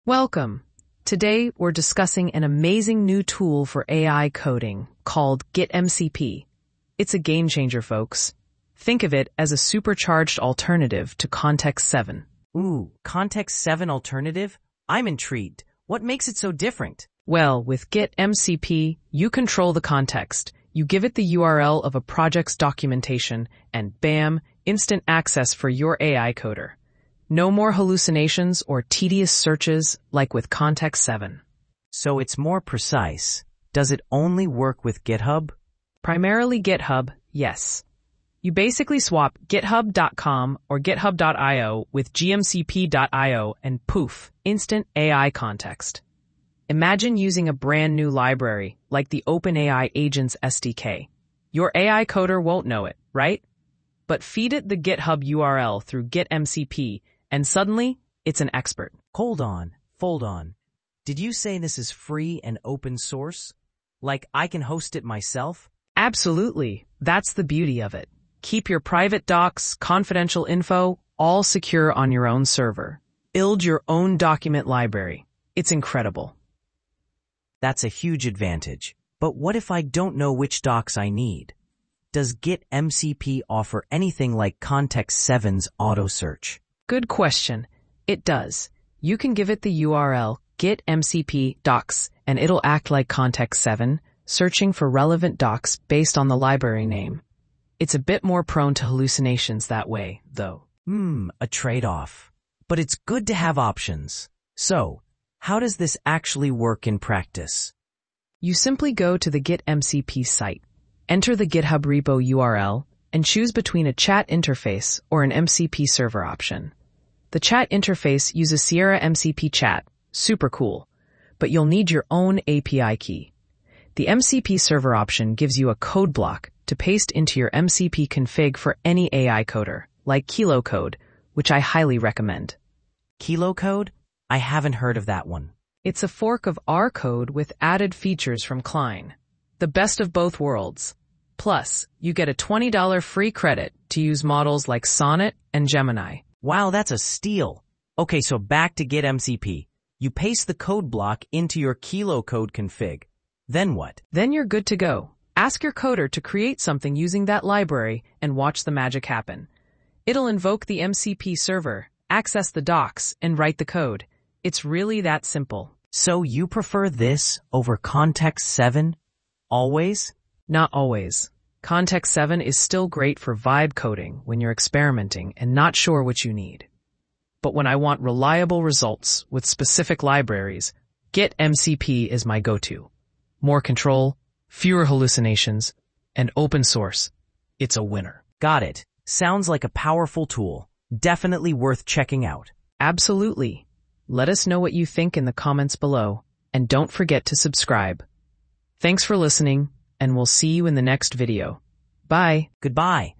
Welcome. Today, we're discussing an amazing new tool for AI coding called GitMCP. It's a game changer, folks. Think of it as a supercharged alternative to Context 7. Ooh, Context 7 alternative? I'm intrigued. What makes it so different? Well, with GitMCP, you control the context. You give it the URL of a project's documentation, and bam, instant access for your AI coder. No more hallucinations or tedious searches like with Context 7. So it's more precise. Does it only work with GitHub? Primarily GitHub, yes. You basically swap github.com or github.io with gmcp.io and poof, instant AI context. Imagine using a brand new library like the OpenAI Agents SDK. Your AI coder won't know it, right? But feed it the GitHub URL through GitMCP and suddenly, it's an expert. Hold on. Did you say this is free and open source? Like I can host it myself? Absolutely. That's the beauty of it. Keep your private docs, confidential info, all secure on your own server. Build your own document library. It's incredible. That's a huge advantage. But what if I don't know which docs I need? Does GitMCP offer anything like Context 7's auto search? Good question. It does. You can give it the URL gitmcp docs and it'll act like Context 7, searching for relevant docs based on the library name. It's a bit more prone to hallucinations that way, though. A trade-off. But it's good to have options. So, how does this actually work in practice? You simply go to the GitMCP site, enter the GitHub repo URL, and choose between a chat interface or an MCP server option. The chat interface uses Sierra MCP Chat, super cool, but you'll need your own API key. The MCP server option gives you a code block to paste into your MCP config for any AI coder, like KiloCode, which I highly recommend. KiloCode? I haven't heard of that one. It's a fork of our code with added features from Klein. The best of both worlds. Plus, you get a $20 free credit to use models like Sonnet and Gemini. Wow, that's a steal. Okay, so back to GitMCP. You paste the code block into your KiloCode config. Then what? Then you're good to go. Ask your coder to create something using that library and watch the magic happen. It'll invoke the MCP server, access the docs, and write the code. It's really that simple. So you prefer this over Context 7? Always? Not always. Context 7 is still great for vibe coding when you're experimenting and not sure what you need. But when I want reliable results with specific libraries, GitMCP is my go-to. More control, fewer hallucinations, and open source. It's a winner. Got it. Sounds like a powerful tool. Definitely worth checking out. Absolutely. Let us know what you think in the comments below, and don't forget to subscribe. Thanks for listening, and we'll see you in the next video. Bye. Goodbye.